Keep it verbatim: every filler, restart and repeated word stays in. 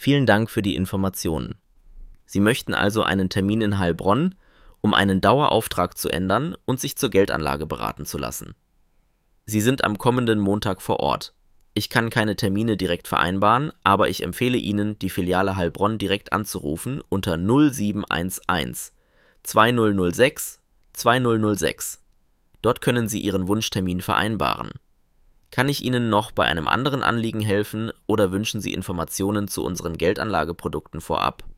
Vielen Dank für die Informationen. Sie möchten also einen Termin in Heilbronn, um einen Dauerauftrag zu ändern und sich zur Geldanlage beraten zu lassen. Sie sind am kommenden Montag vor Ort. Ich kann keine Termine direkt vereinbaren, aber ich empfehle Ihnen, die Filiale Heilbronn direkt anzurufen unter null sieben eins eins zwei null null sechs zwei null null sechs. Dort können Sie Ihren Wunschtermin vereinbaren. Kann ich Ihnen noch bei einem anderen Anliegen helfen oder wünschen Sie Informationen zu unseren Geldanlageprodukten vorab?